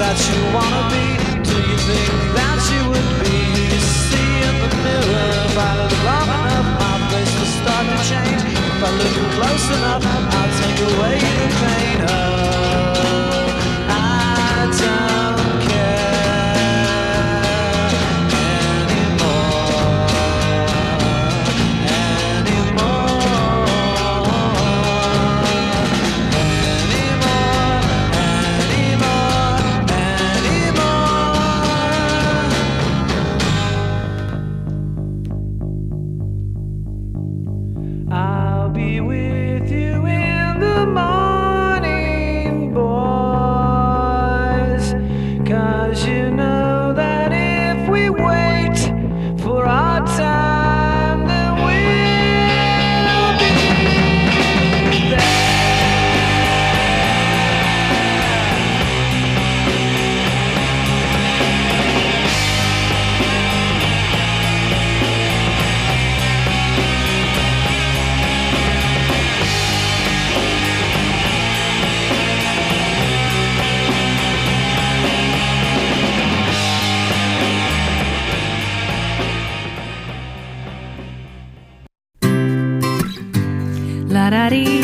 that you wanna be? Do you think that you would be? You see in the mirror, if I look long enough, my face will start to change. If I look close enough, I'll take away the pain. Oh, I don't care anymore, I'll be with you in the morning, boys, 'cause you know that if we wait for our time, then we'll be there. La da dee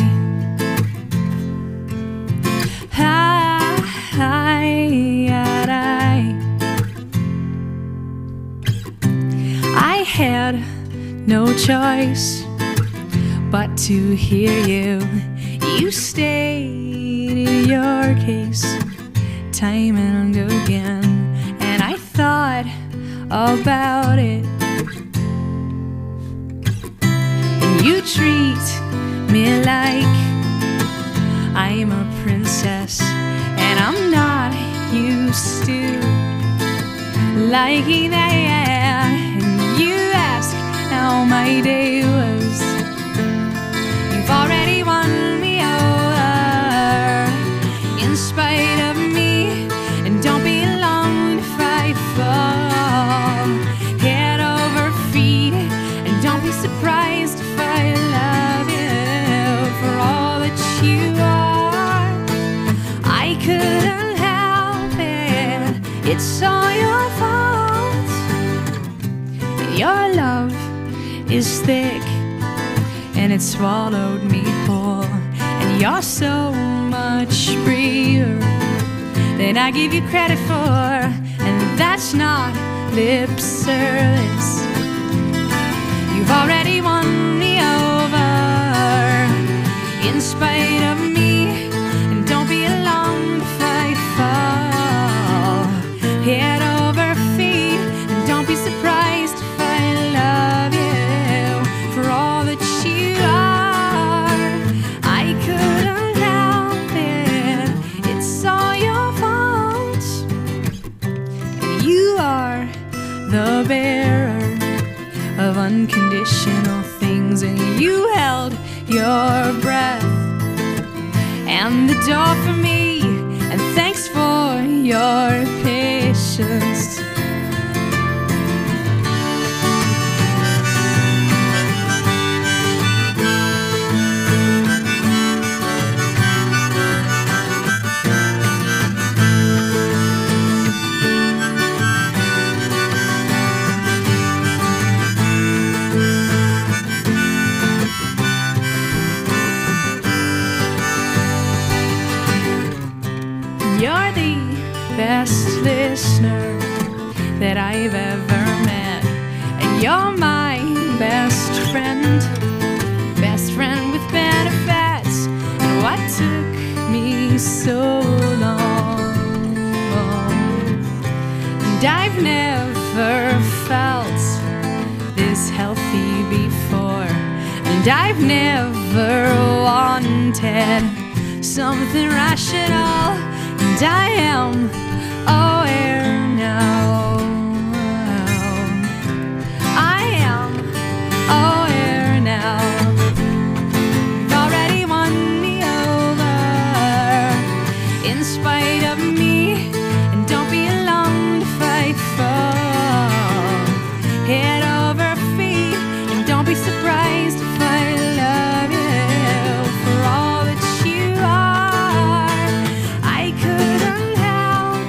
I had no choice but to hear you. You stated your case time and again, and I thought about it. You treat me like I'm a princess, and I'm not used to liking that. And you ask how my day was. You've already won me over in spite of me, and don't be long to fight for. Head over feet, and don't be surprised if I love you for all that you are. I couldn't help it, it's all your fault. Your love is thick, and it swallowed me whole. And you're so much braver than I give you credit for, and that's not lip service. You've already won me over in spite of me, and don't be long to fight for. Head over feet, and don't be surprised if I love you for all that you are. I couldn't help it, it's all your fault. And you are the bearer of unconditional things, and you held your breath and the door for me, and thanks for your patience. You're the best listener that I've ever met, and you're my best friend with benefits. And what took me so long? And I've never felt this healthy before, and I've never wanted something rational. And I am aware now. I am aware now. You've already won me over in spite of me, and don't be long to fight for. Head over feet, and don't be surprised if I love you for all that you are. I couldn't help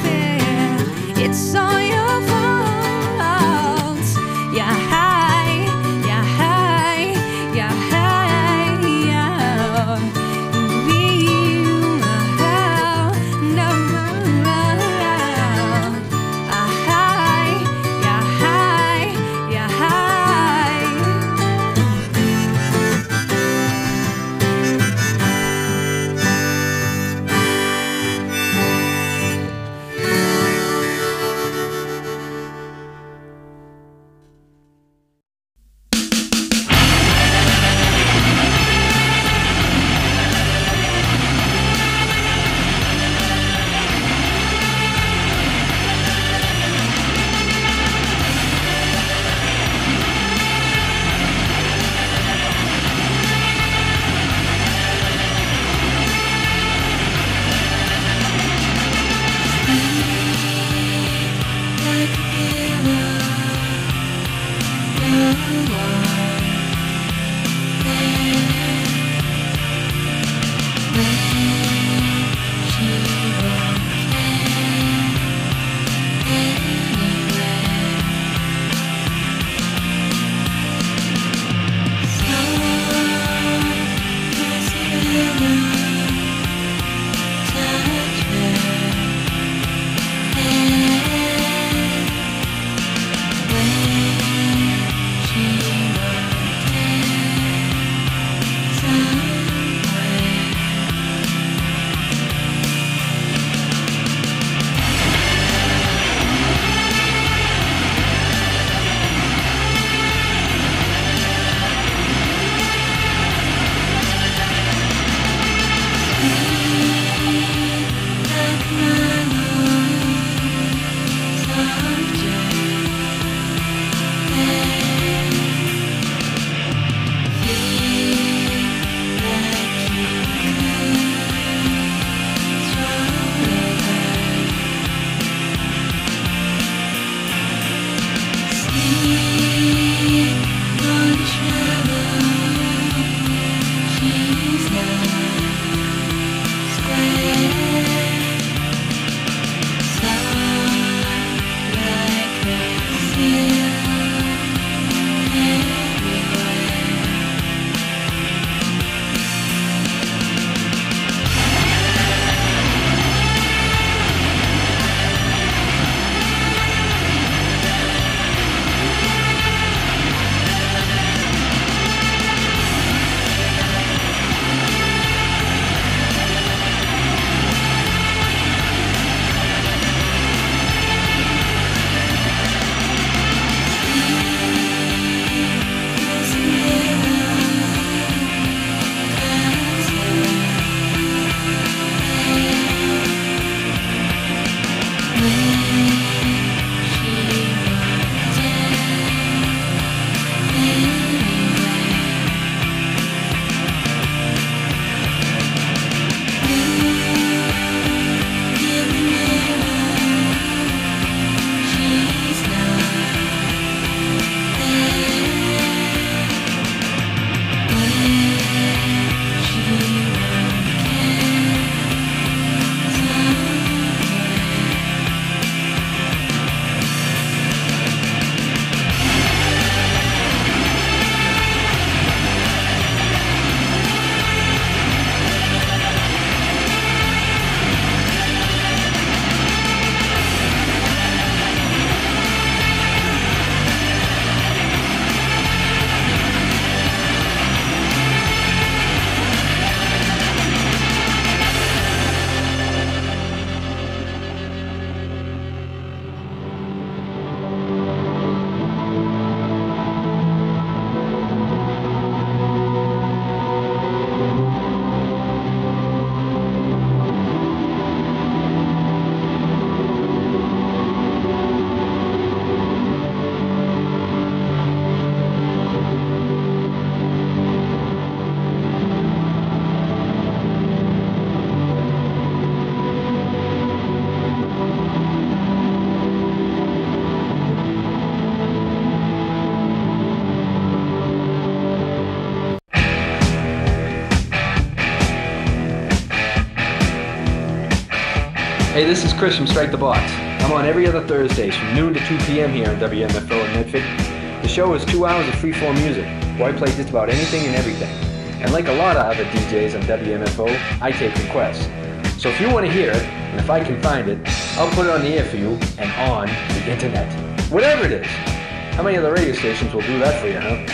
Hey, this is Chris from Strike the Box. I'm on every other Thursdays from noon to 2 p.m. here on WMFO in Medford. The show is 2 hours of freeform music, where I play just about anything and everything. And like a lot of other DJs on WMFO, I take requests. So if you want to hear it, and if I can find it, I'll put it on the air for you and on the internet. Whatever it is. How many other radio stations will do that for you, huh?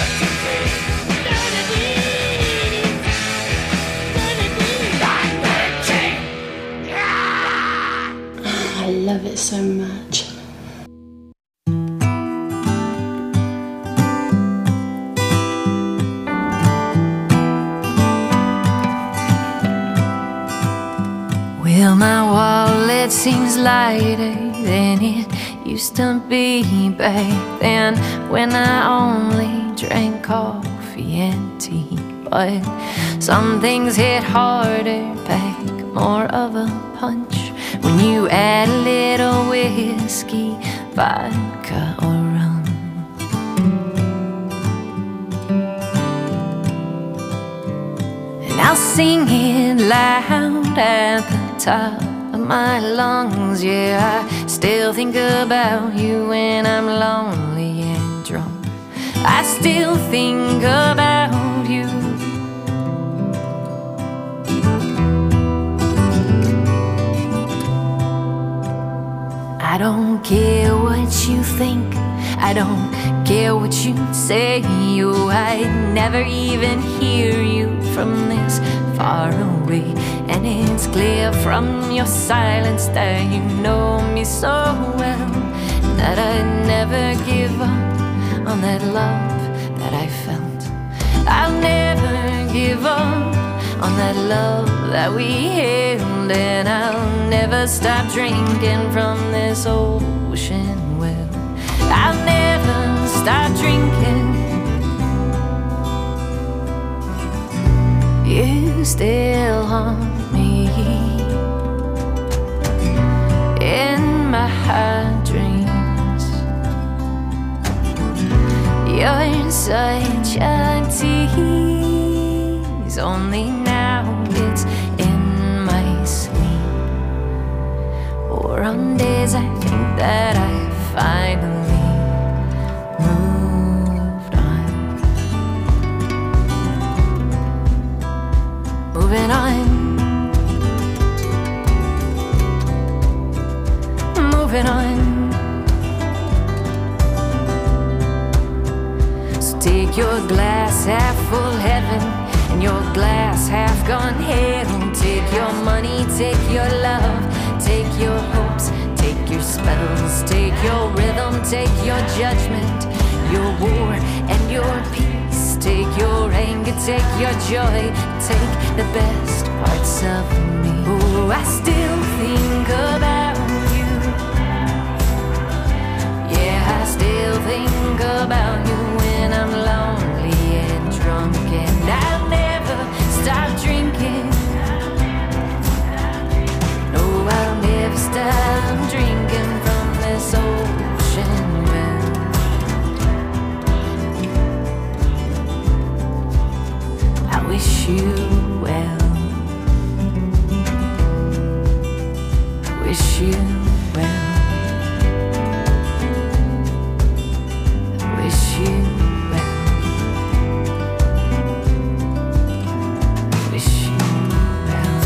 I love it so much. Well, my wallet seems lighter than it used to be back then, when I only drank coffee and tea. But some things hit harder, pack more of a punch when you add a little whiskey, vodka, or rum. And I'll sing it loud at the top of my lungs. Yeah, I still think about you when I'm lonely and drunk. I still think about you. I don't care what you think, I don't care what you say. Oh, I'd never even hear you from this far away. And it's clear from your silence that you know me so well, that I'd never give up on that love that I felt. I'll never give up on that love that we held. And I'll never stop drinking from this ocean well. I'll never stop drinking. You still haunt me in my dreams. You're such a tease. Only now it's in my sleep, or on days I think that I finally moved on. Moving on. Moving on. So take your glass half full, heaven, and your glass half gone hell. Take your money, take your love, take your hopes, take your spells, take your rhythm, take your judgment, your war and your peace. Take your anger, take your joy, take the best parts of me. Oh, I still think about you. Yeah, I still think about you when I'm lonely and drunk, and I'll never stop drinking. No, I'll never stop drinking from this ocean well. I wish you well. I wish you well. I wish you well. I wish you well.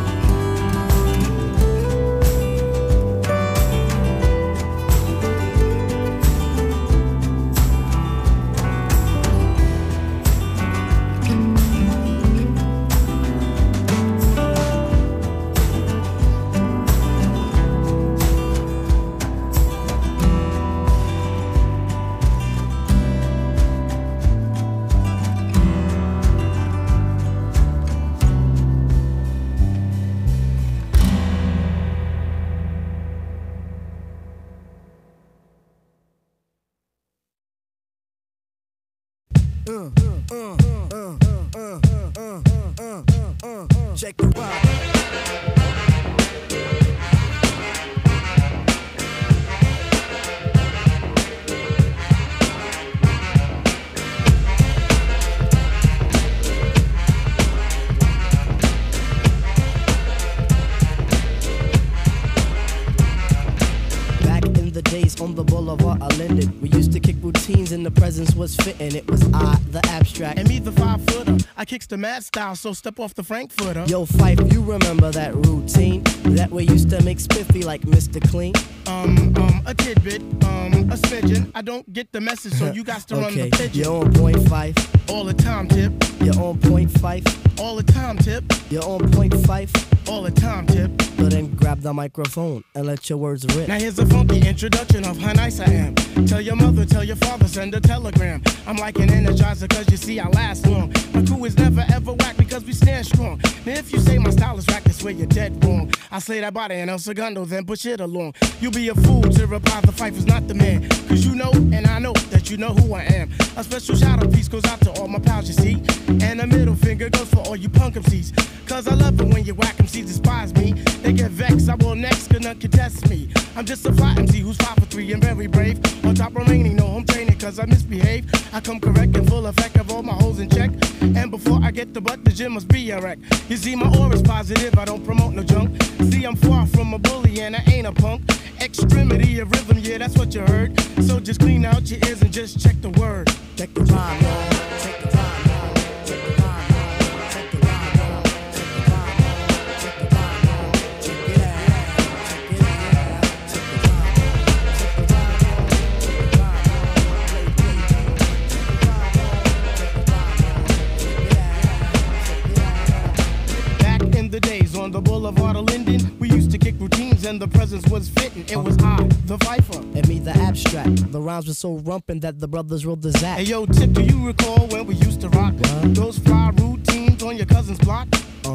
Check the rock. days on the boulevard of Linden. We used to kick routines and the presence was fitting. It was I, the abstract. And me, the 5-footer. I kicks the mad style, so step off the Frankfurter. Yo, Fife, you remember that routine? That way used to make spiffy like Mr. Clean. A tidbit, a smidgen. I don't get the message, so you got to run the pigeon. You're on point, Fife. All the time, Tip. You're on point, Fife. All the time, Tip. You're on point, Fife. All the time, Tip. So then grab the microphone and let your words rip. Now here's a funky introduction of how nice I am. Tell your mother, tell your father, send a telegram. I'm like an energizer cause you see I last long. My crew is never ever whack because we stand strong. Now if you say my style is whack, that's where you're dead wrong. I slay that body and El Segundo, then push it along. You'll be a fool to reply the Fife is not the man. Cause you know and I know that you know who I am. A special shout out piece goes out to all my pals you see. And a middle finger goes for all you punk MCs. Cause I love it when you whack MCs despise me. They get vexed, I will next, cause none can test me. I'm just a fly MC who's 5 for 3 and very brave. On top remaining, no home training cause I misbehave. I come correct and full effect of all my hoes in check. And before I get the butt, the gym must be a wreck. You see my aura's positive, I don't promote no junk. See I'm far from a bully and I ain't a punk. Extremity of rhythm, yeah that's what you heard. So just clean out your ears and just check the word. Check the rhyme, y'all. Check the rhyme. The days on the boulevard of Linden, we used to kick routines and the presence was fitting. It was I, the Fifer, and me, the abstract. The rhymes were so rumpin' that the brothers wrote the Zach. Hey yo, Tip, do you recall when we used to rock those fly routines on your cousin's block?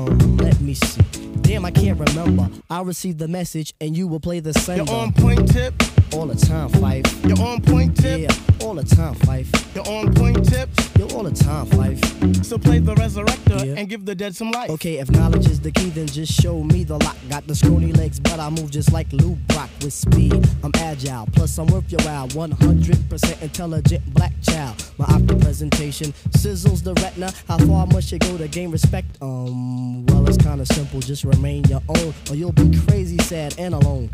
Let me see. Damn, I can't remember. I'll receive the message and you will play the sender. You're on point, Tip. All the time, Fife. You're on point, Tip. Yeah, all the time, Fife. You're on point, Tip. You're all the time, Fife. So play the resurrector and give the dead some life. Okay, if knowledge is the key, then just show me the lock. Got the scrawny legs, but I move just like Lou Brock with speed. I'm agile, plus I'm worth your while. 100% intelligent black child. My optic presentation sizzles the retina. How far must you go to gain respect? Well, it's kinda simple. Just remain your own, or you'll be crazy, sad, and alone.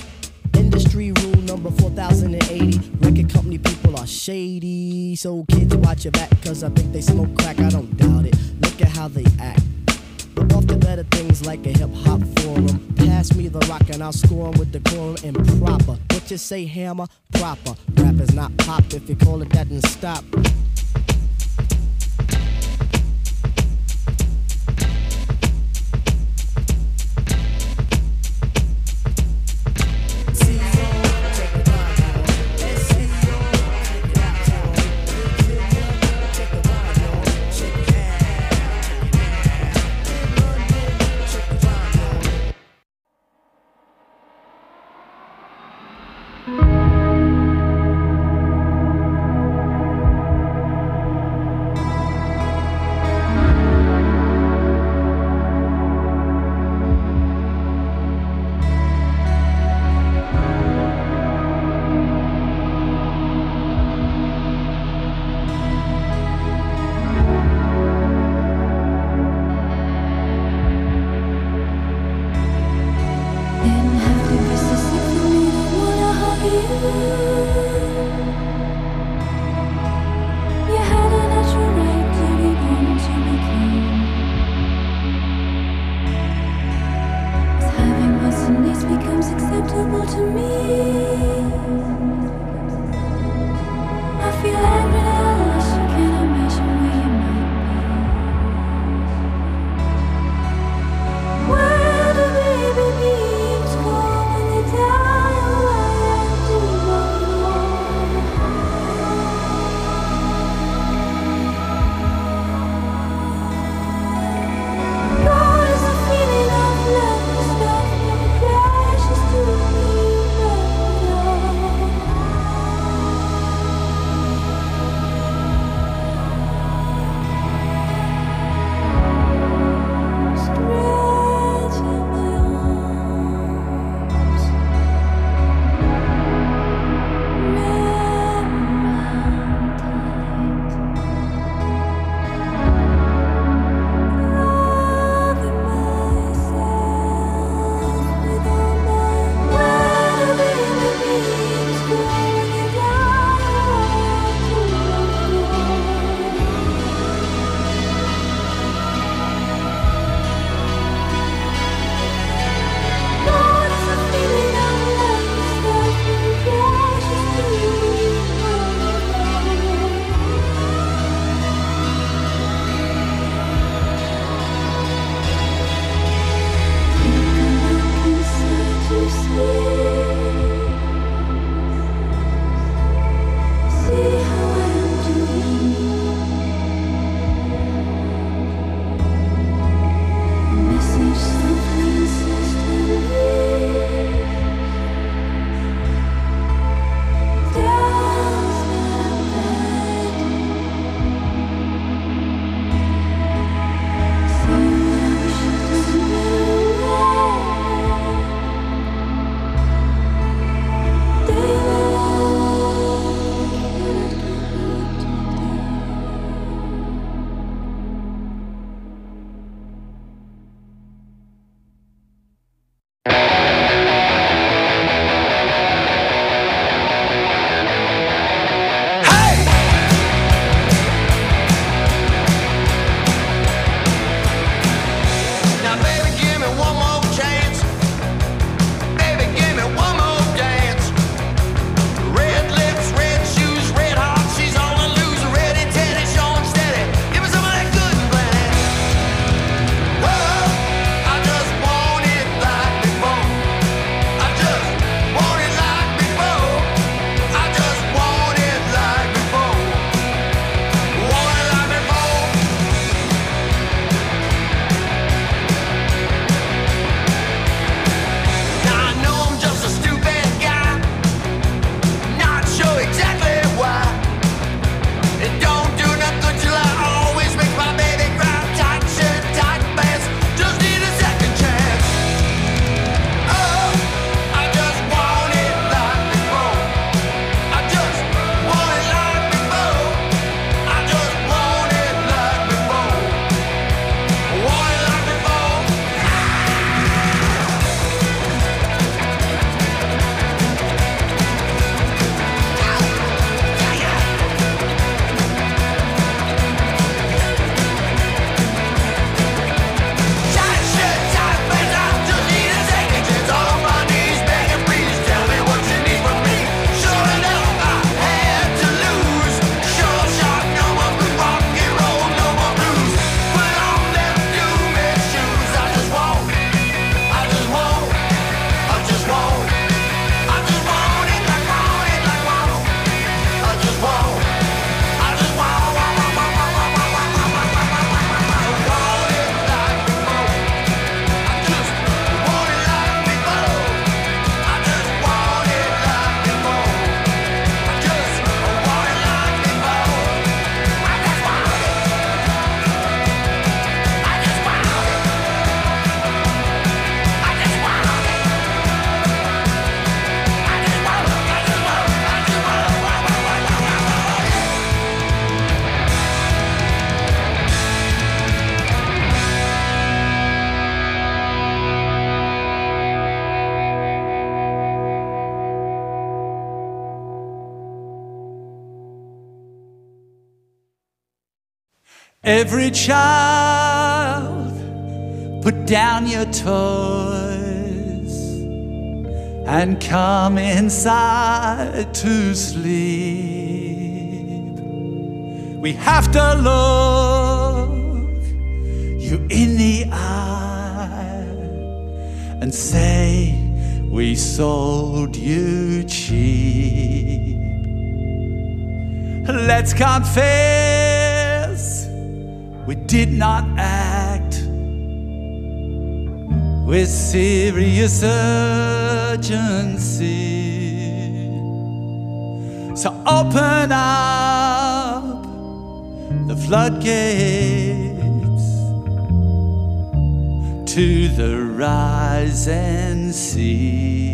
Industry rule number 4080. Record company people are shady. So kids watch your back, cause I think they smoke crack. I don't doubt it. Look at how they act. But off to better things like a hip-hop forum. Pass me the rock and I'll score 'em with decorum and proper. What you say, hammer? Proper. Rap is not pop. If you call it that, then stop. Feeling of love, stuff, crashes to me. Every child, put down your toys and come inside to sleep. We have to look you in the eye and say we sold you cheap. Let's confess we did not act with serious urgency. So open up the floodgates to the rising sea.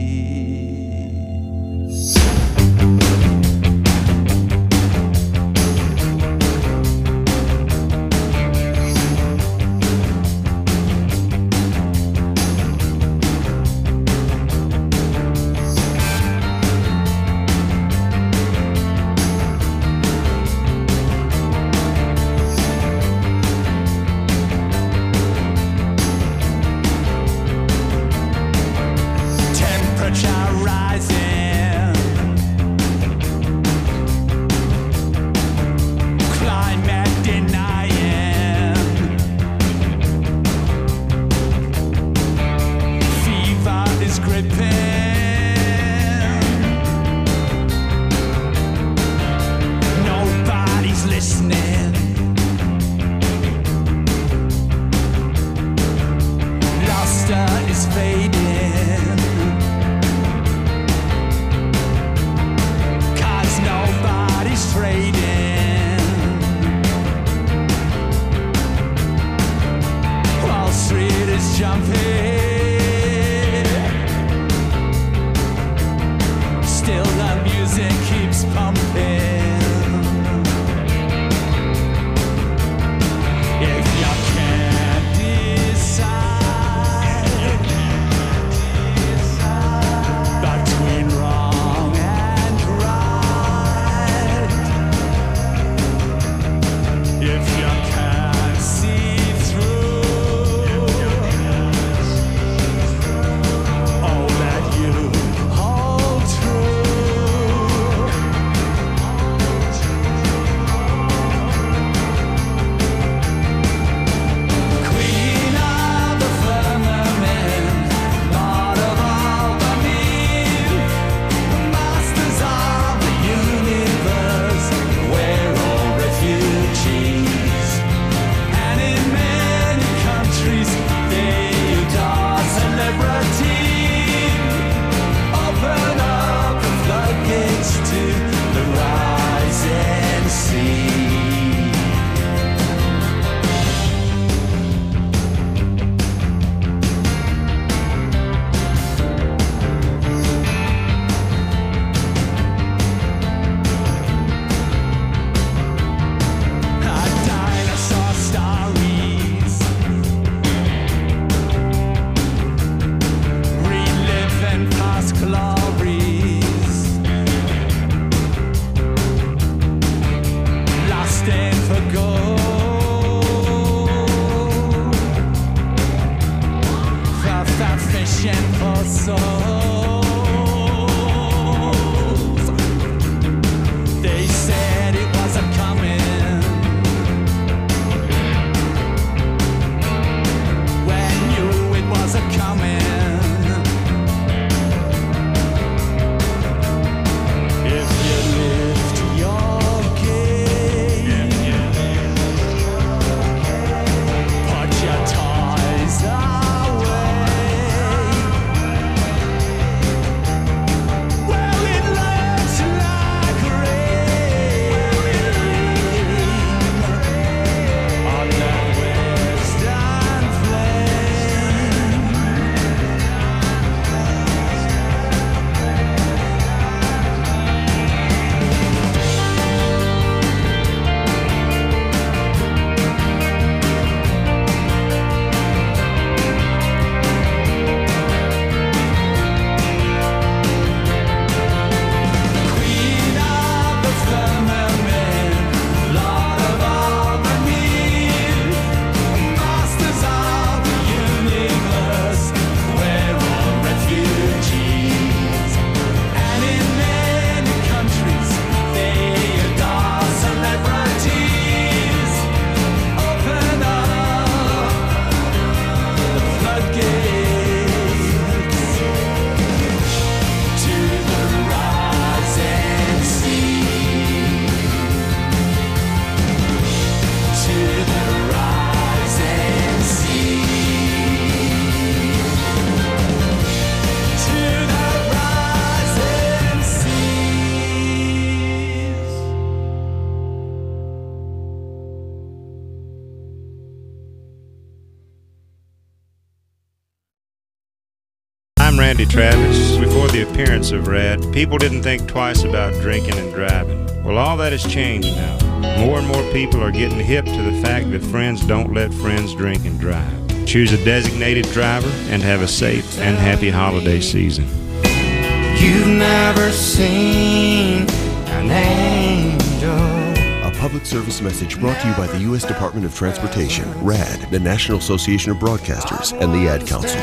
Randy Travis. Before the appearance of Rad, people didn't think twice about drinking and driving. Well, all that has changed now. More and more people are getting hip to the fact that friends don't let friends drink and drive. Choose a designated driver and have a safe and happy holiday season. You've never seen an angel. A public service message brought to you by the U.S. Department of Transportation, RAD, the National Association of Broadcasters, and the Ad Council.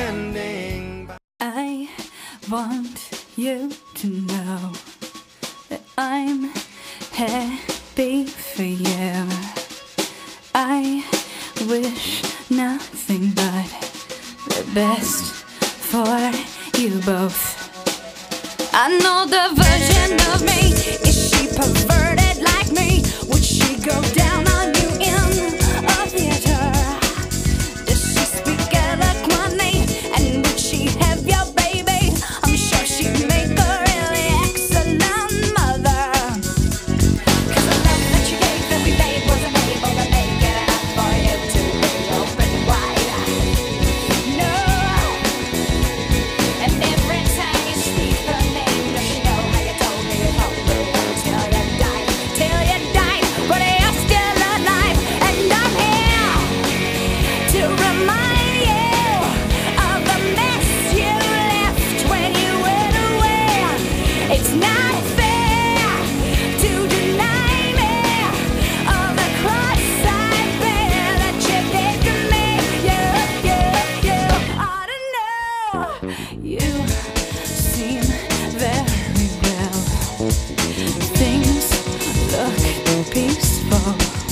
I want you to know that I'm happy for you. I wish nothing but the best for you both. I know the version of me. Is she perverted like me? Would she go down on you in a theater? Does she speak eloquently? And would she have your baby? I'm sure she'd make a really excellent mother. 'Cause the love that you gave that we made wasn't able to make it enough for you to be open wide. No. And every time you speak her name, does she know how you told me you'd hold me until you died? Till you died, but you're still alive. And I'm here to remind you of the mess you left when you went away. It's not fair to deny me of the cross I bear that you gave to me. You ought to know. You seem very well. Things look peaceful.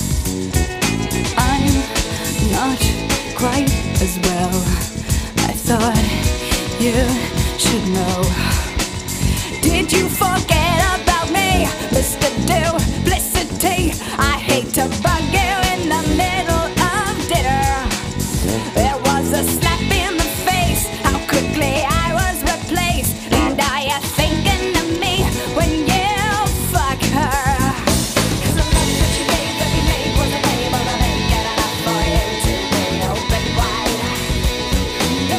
I'm not quite as well. I thought you should know. Did you forget about me, Mr. Duplicity? I hate to bug you in the middle of dinner. There was a slap in the face, how quickly I was replaced. And are you thinking of me when you fuck her? 'Cause the love that you gave that we made wasn't able to make it enough for you to be open wide. No.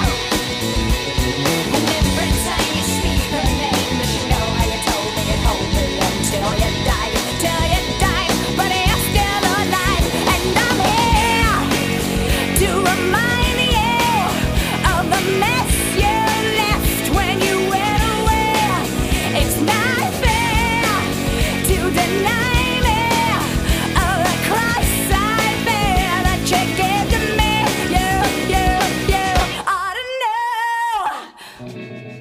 And every time you speak her name, does she know how you told me you'd hold me until you died? Till you died, but you're still alive. And I'm here to remind you of the mess you left when you went away. It's not fair to deny me of the cross I bear that you gave to me. You ought to know.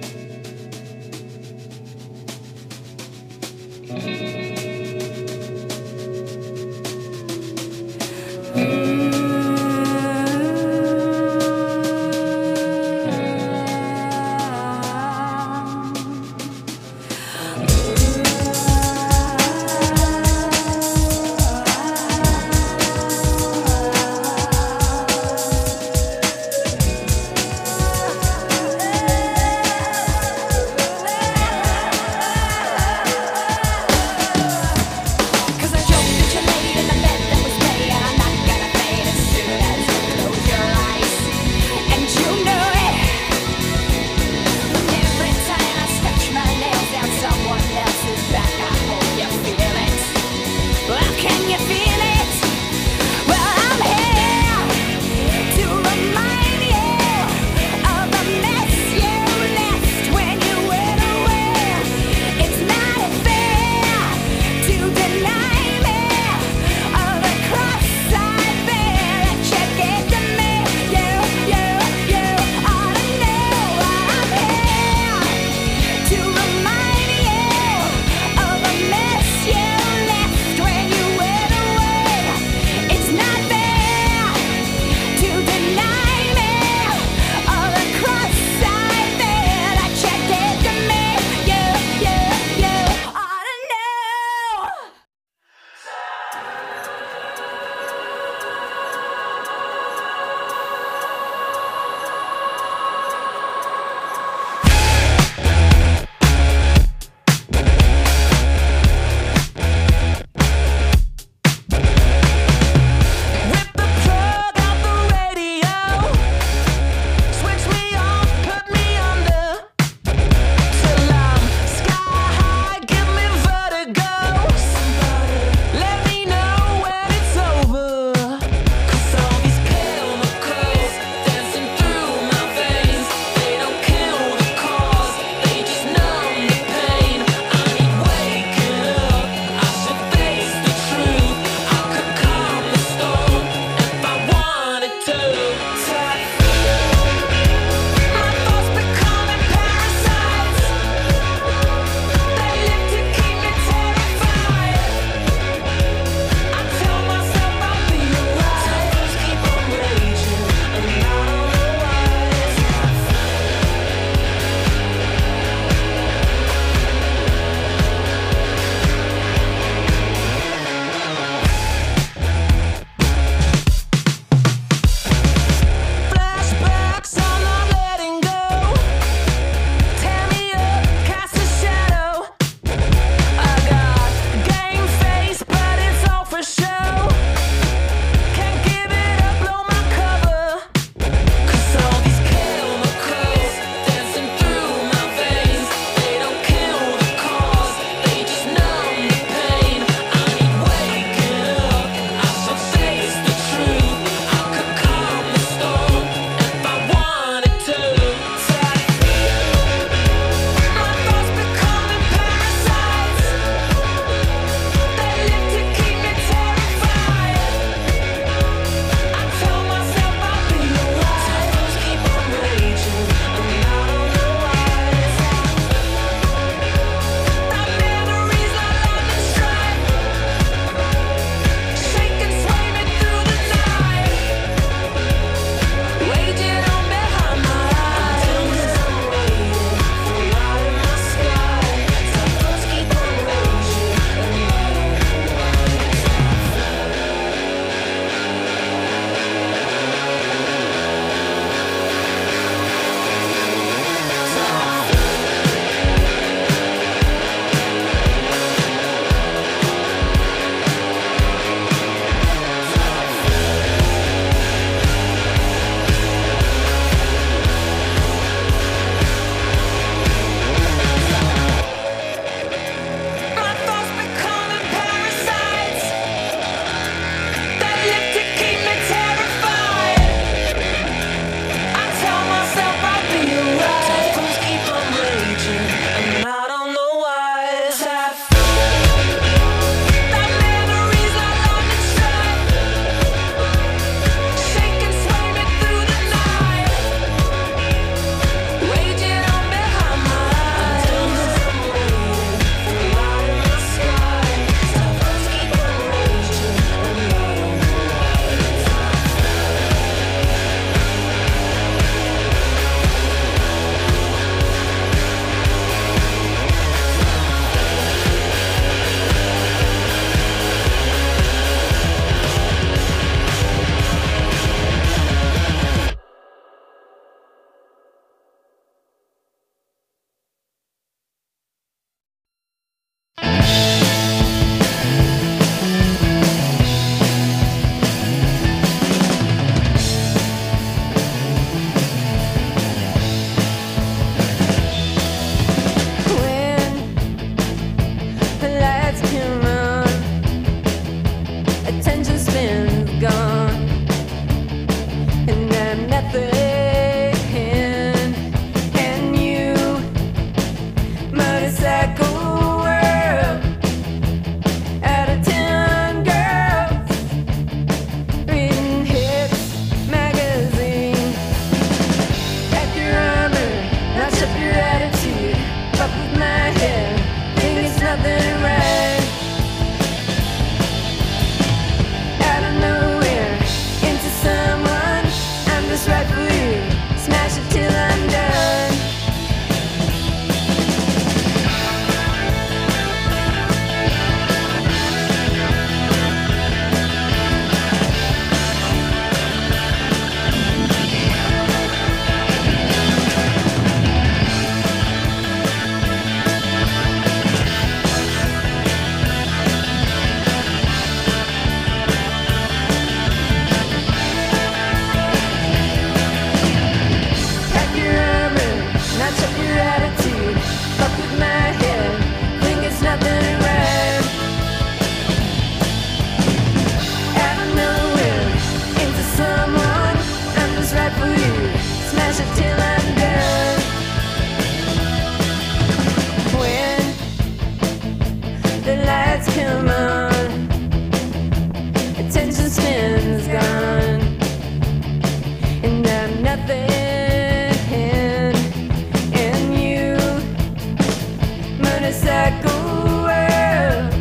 psycho world.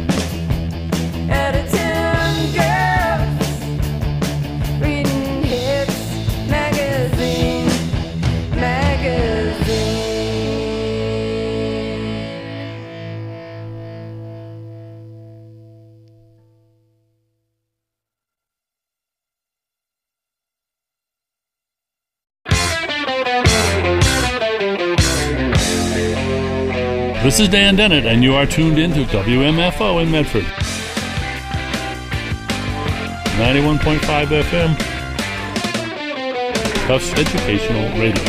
Editing girls, reading hits, magazine. This is Dan Dennett, and you are tuned in to WMFO in Medford. 91.5 FM. Tufts Educational Radio.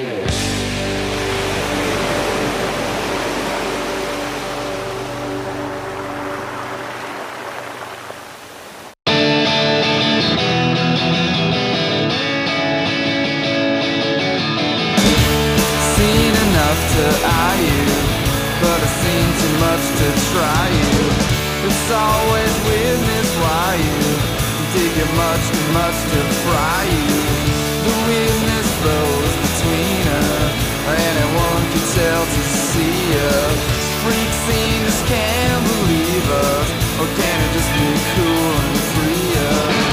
Seen enough to eye you, but I've seen too much to try you. It's always weirdness why you dig it much too much to fry you. The weirdness flows between us, anyone can tell to see us. Freak scenes can't believe us, or can it just be cool and free us?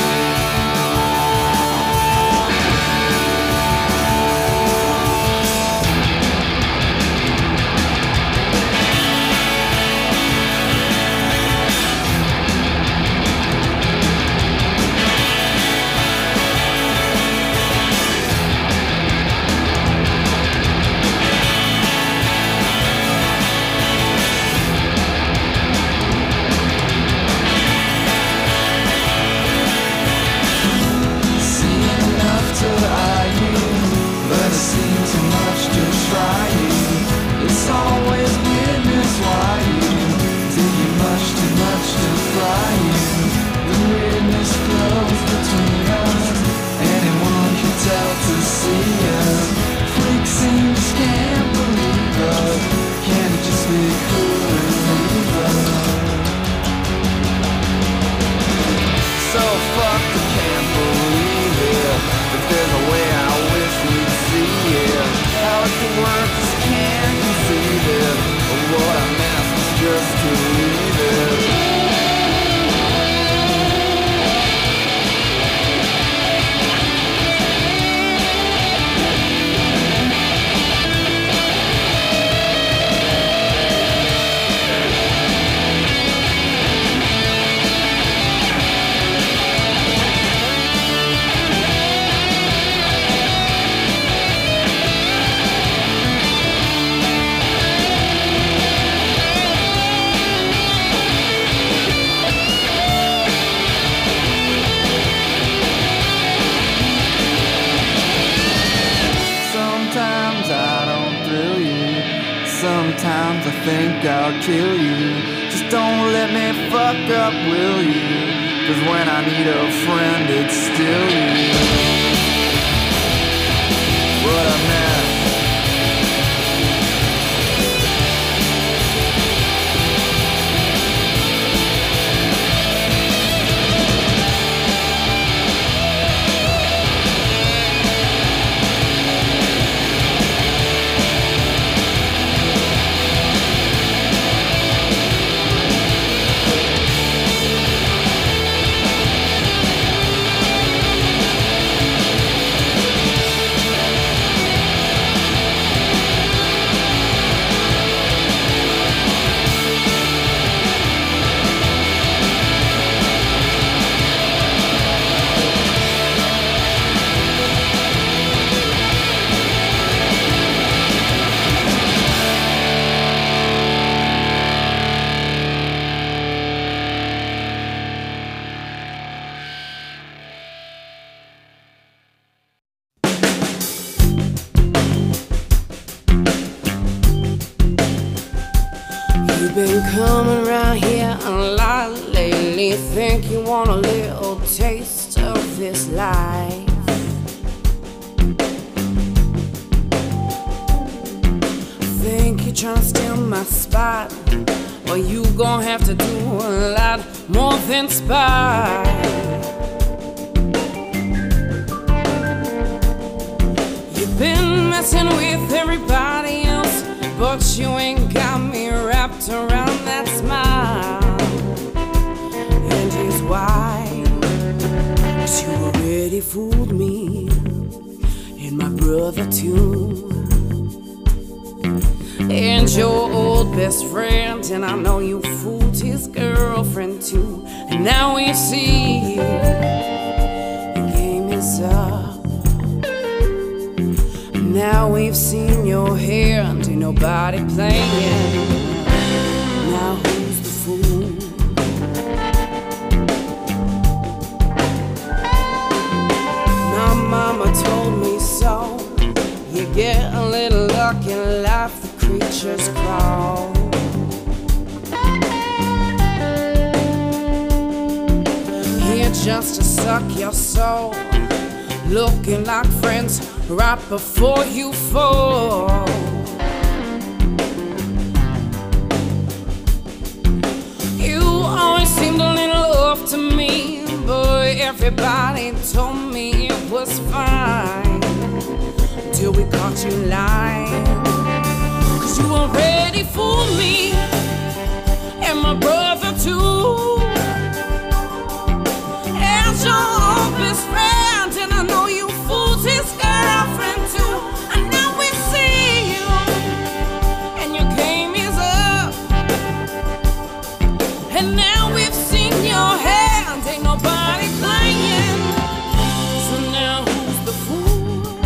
It's always weirdness why you dig much too much to fry you. The weirdness flows between us, anyone can tell to see us. Freak scenes can't believe us, can it just be cool and leave us? So fucked I can't believe it, but there's a way I wish we'd see it. How it could work just can't conceive it, but what I meant was just to leave it. Sometimes I think I'll kill you. Just don't let me fuck up, will you? 'Cause when I need a friend, it's still you. What I meant. Been coming around here a lot lately. Think you want a little taste of this life. Think you're trying to steal my spot. Well, you gon' have to do a lot more than spy. You've been messing with everybody else, but you ain't got me right. brother too, and your old best friend, and I know you fooled his girlfriend too. And now we see the game is up. Now we've seen your hand, ain't nobody playing. Now who's the fool? My mama told me so. You get a little luck in life, the creatures crawl. Here just to suck your soul, looking like friends right before you fall. You always seemed a little off to me, but everybody told me it was fine till we caught you lying. 'Cause you already fooled me and my brother too, and your old best friend, and I know you fooled his girlfriend too. And now we see you, and your game is up. And now we've seen your hand, ain't nobody playing. So now who's the fool?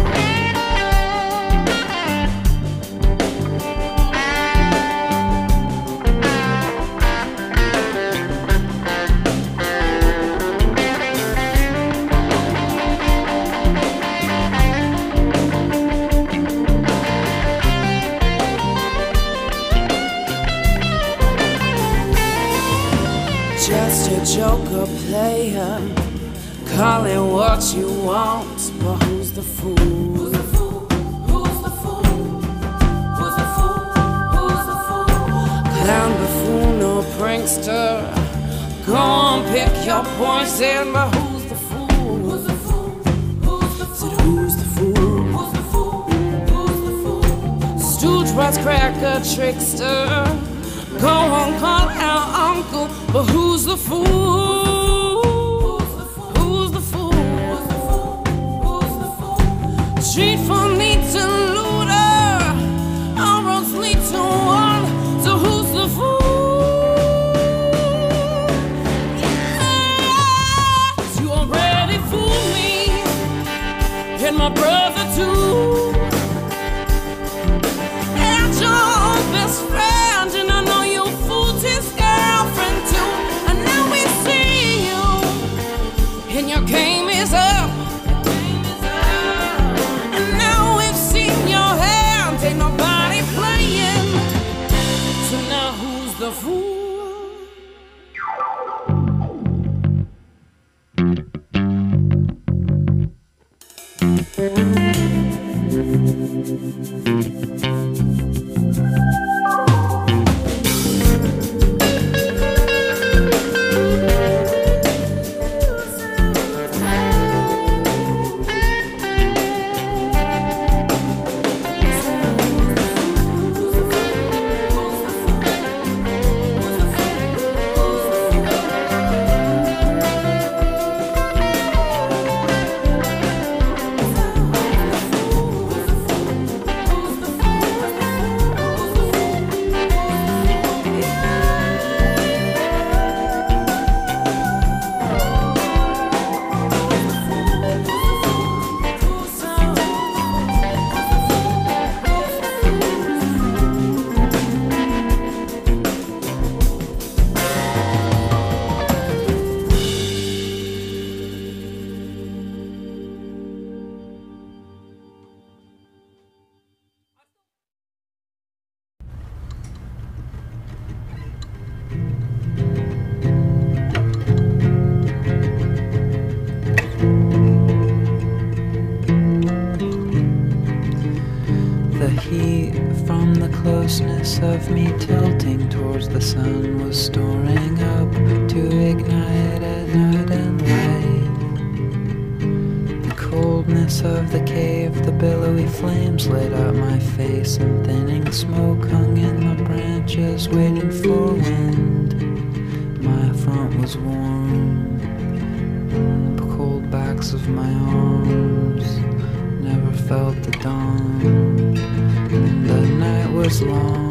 Just a joker player, call it what you want, but who's the fool? Who's the fool? Who's the fool? Who's the fool? Who's the fool? Clown, buffoon, or prankster, go on, pick your poison, but who's the fool? Who's the fool? Who's the fool? Said who's the fool? Who's the fool? Who's the fool? Stooge, cracker, trickster, go on, call our uncle, but who's the fool? Who's the fool? Street from me to looter, all roads lead to one, so who's the fool? Yes, you already fooled me, and my brother too, and your old best friend, and I know you fooled his girlfriend too. And now we see you, and your game is up. And now we've seen your hand, ain't nobody playing. So now who's the fool? closeness of me tilting towards the sun was storing up to ignite at night and light. The coldness of the cave, the billowy flames lit up my face, and thinning smoke hung in the branches waiting for wind. My front was warm, the cold backs of my arms never felt the dawn, and the night was long.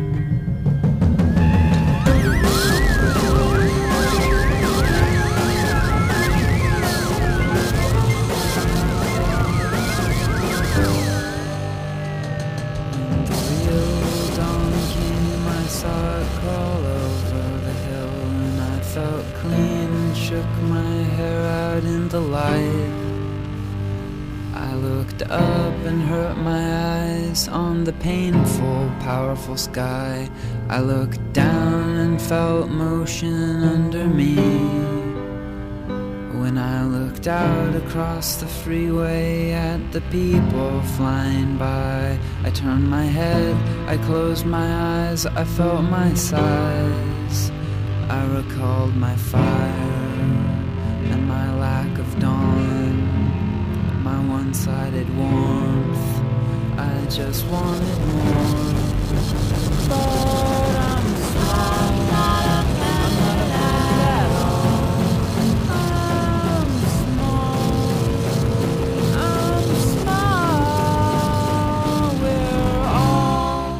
The light, I looked up and hurt my eyes on the painful, powerful sky. I looked down and felt motion under me. When I looked out across the freeway at the people flying by, I turned my head, I closed my eyes, I felt my size. I recalled my fire and my lack of dawn, my one-sided warmth. I just wanted more, but I'm small. I'm not a man at all. I'm small. We're all.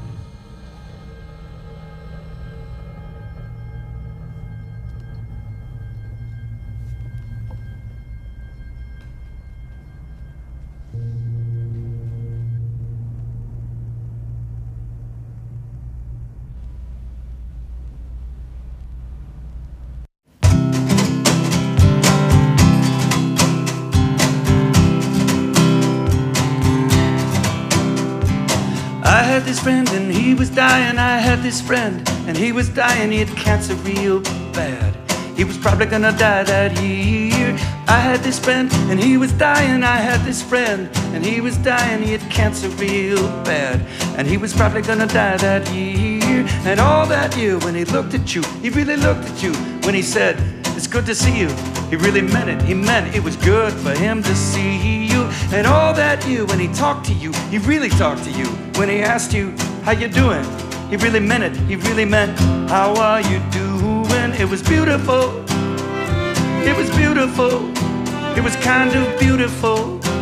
I had this friend and he was dying. I had this friend and he was dying. He had cancer real bad. He was probably gonna die that year. I had this friend and he was dying. I had this friend and he was dying. He had cancer real bad, and he was probably gonna die that year. And all that year when he looked at you, he really looked at you. When he said, "It's good to see you," he really meant it. He meant it was good for him to see you. And all that year when he talked to you, he really talked to you. When he asked you, "How you doing?" he really meant it. He really meant, "How are you doing?" It was beautiful. It was beautiful. It was kind of beautiful.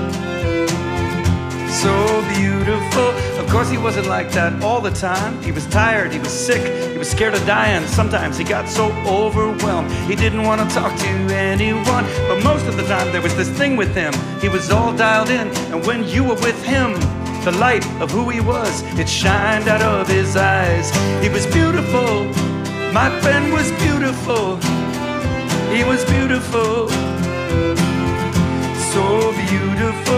So beautiful. Of course he wasn't like that all the time. He was tired, he was sick, he was scared of dying. Sometimes he got so overwhelmed he didn't want to talk to anyone. But most of the time there was this thing with him. He was all dialed in, and when you were with him, the light of who he was, it shined out of his eyes. He was beautiful. My friend was beautiful. He was beautiful. So beautiful.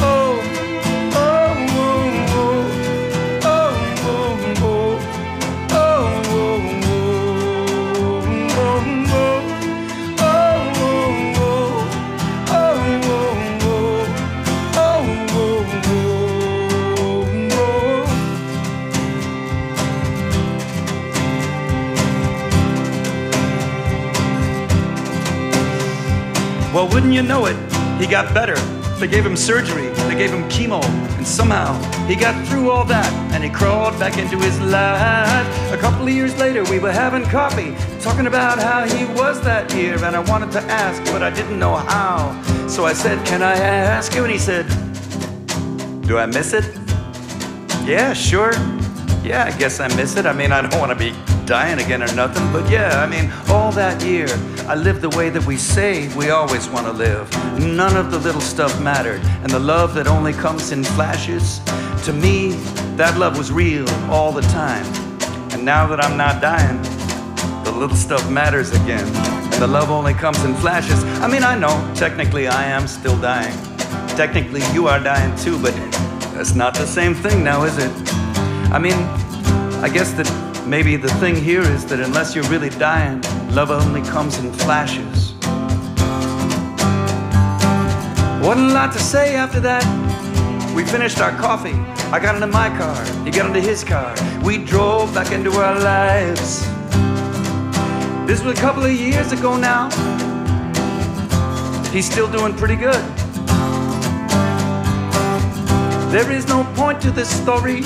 Well, wouldn't you know it, he got better. They gave him surgery, they gave him chemo, and somehow he got through all that, and he crawled back into his life. A couple of years later, we were having coffee, talking about how he was that year, and I wanted to ask, but I didn't know how. So I said, "Can I ask you?" And he said, "Do I miss it?" "Yeah, sure. Yeah, I guess I miss it. I mean, I don't want to be dying again or nothing, but yeah, I mean, all that year, I lived the way that we say we always want to live. None of the little stuff mattered, and the love that only comes in flashes, to me, that love was real all the time. And now that I'm not dying, the little stuff matters again, and the love only comes in flashes. I mean, I know, technically I am still dying. Technically you are dying too, but that's not the same thing now, is it? I mean, I guess that maybe the thing here is that unless you're really dying, love only comes in flashes. Wasn't a lot to say after that. We finished our coffee. I got into my car. He got into his car. We drove back into our lives. This was a couple of years ago now. He's still doing pretty good. There is no point to this story,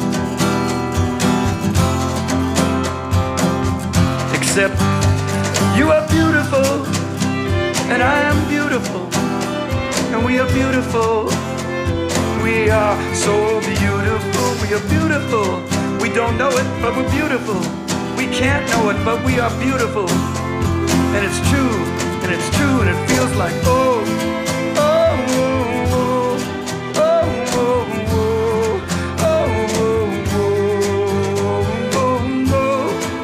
except you are beautiful, and I am beautiful, and we are beautiful We are so beautiful, we are beautiful. We don't know it, but we're beautiful. We can't know it, but we are beautiful. And it's true, and it's true, and it feels like, oh.